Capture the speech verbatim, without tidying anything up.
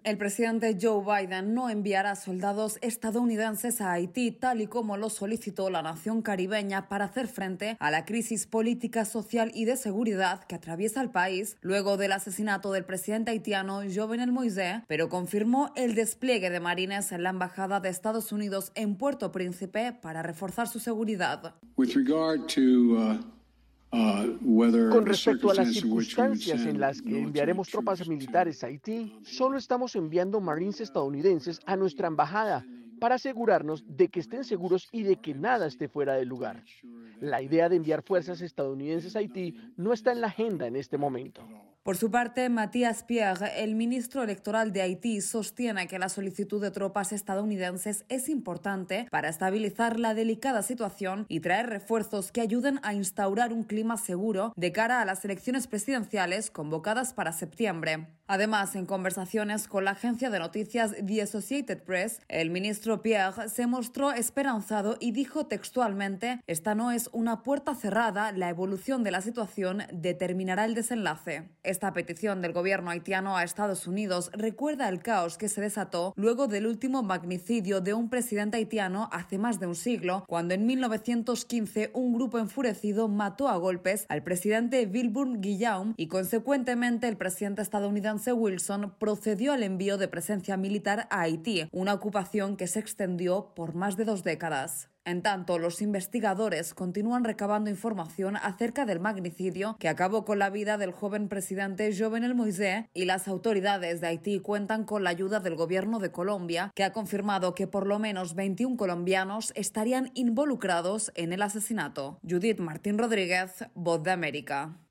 El presidente Joe Biden no enviará soldados estadounidenses a Haití, tal y como lo solicitó la nación caribeña para hacer frente a la crisis política, social y de seguridad que atraviesa el país luego del asesinato del presidente haitiano Jovenel Moïse, pero confirmó el despliegue de marines en la embajada de Estados Unidos en Puerto Príncipe para reforzar su seguridad. With regard to, uh... Con respecto a las circunstancias en las que enviaremos tropas militares a Haití, solo estamos enviando marines estadounidenses a nuestra embajada para asegurarnos de que estén seguros y de que nada esté fuera de lugar. La idea de enviar fuerzas estadounidenses a Haití no está en la agenda en este momento. Por su parte, Matías Pierre, el ministro electoral de Haití, sostiene que la solicitud de tropas estadounidenses es importante para estabilizar la delicada situación y traer refuerzos que ayuden a instaurar un clima seguro de cara a las elecciones presidenciales convocadas para septiembre. Además, en conversaciones con la agencia de noticias The Associated Press, el ministro Pierre se mostró esperanzado y dijo textualmente: «Esta no es una puerta cerrada, la evolución de la situación determinará el desenlace». Esta petición del gobierno haitiano a Estados Unidos recuerda el caos que se desató luego del último magnicidio de un presidente haitiano hace más de un siglo, cuando en mil novecientos quince un grupo enfurecido mató a golpes al presidente Wilbur Guillaume y consecuentemente el presidente estadounidense Wilson procedió al envío de presencia militar a Haití, una ocupación que se extendió por más de dos décadas. En tanto, los investigadores continúan recabando información acerca del magnicidio que acabó con la vida del joven presidente Jovenel Moïse, y las autoridades de Haití cuentan con la ayuda del gobierno de Colombia, que ha confirmado que por lo menos veintiún colombianos estarían involucrados en el asesinato. Judith Martín Rodríguez, Voz de América.